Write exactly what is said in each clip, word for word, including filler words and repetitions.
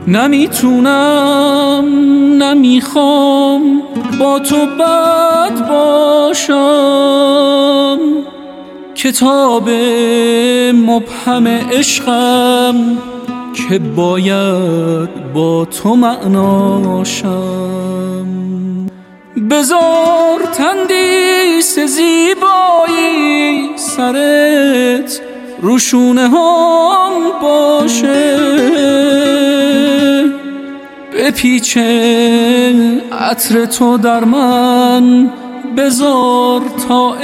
نمیتونم نمیخوام با تو بد باشم، کتاب مبهم عشقم که باید با تو معناشم. بذار تندیس زیبایی سرت روشونه هم باشه، بپیچه عطر تو در من، بذار تا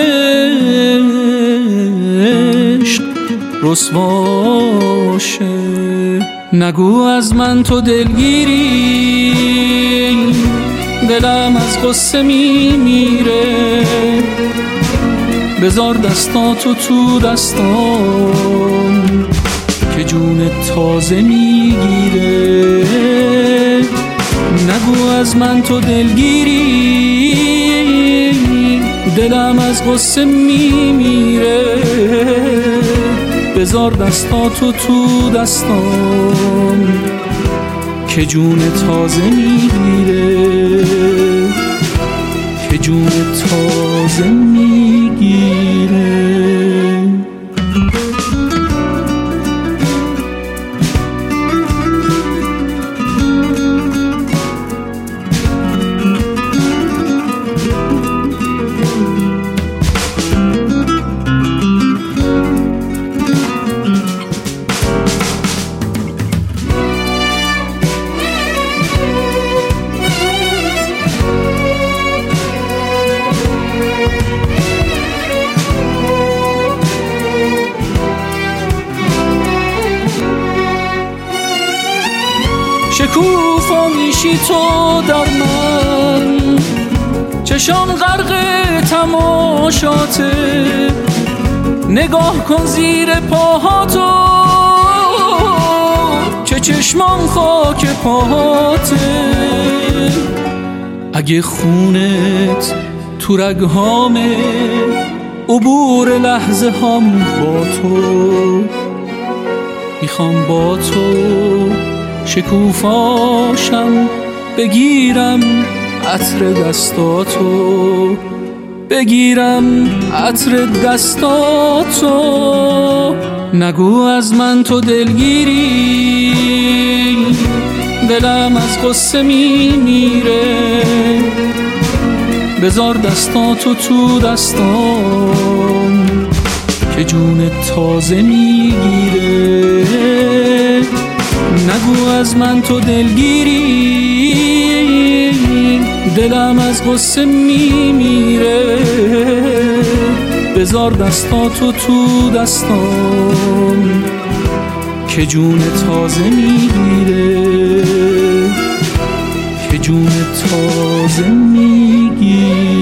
عشق رسوا شه. نگو از من تو دلگیری، دلم از غصه میمیره، بذار دستاتو تو دستام که جون تازه میگیره. نگو از من تو دلگیری، دلم از غصه میمیره، بذار دستاتو تو دستام که جون تازه میگیره، که جون تازه میگیره. شکوفا میشی تو در من، چشام غرق تماشاته، نگاه کن زیر پاهاتو که چشمام خاک پاهاته. اگه خونت تو رگهامه، عبور لحظه هم با تو، میخوام با تو شکوفاشم، بگیرم عطر دستاتو، بگیرم عطر دستاتو. نگو از من تو دلگیری، دلم از غصه میمیره، بذار دستاتو تو دستام که جون تازه میگیره. نگو از من تو دلگیری، دلم از غصه میمیره، بذار دستاتو تو دستام که جون تازه میگیره، که جون تازه میگیره.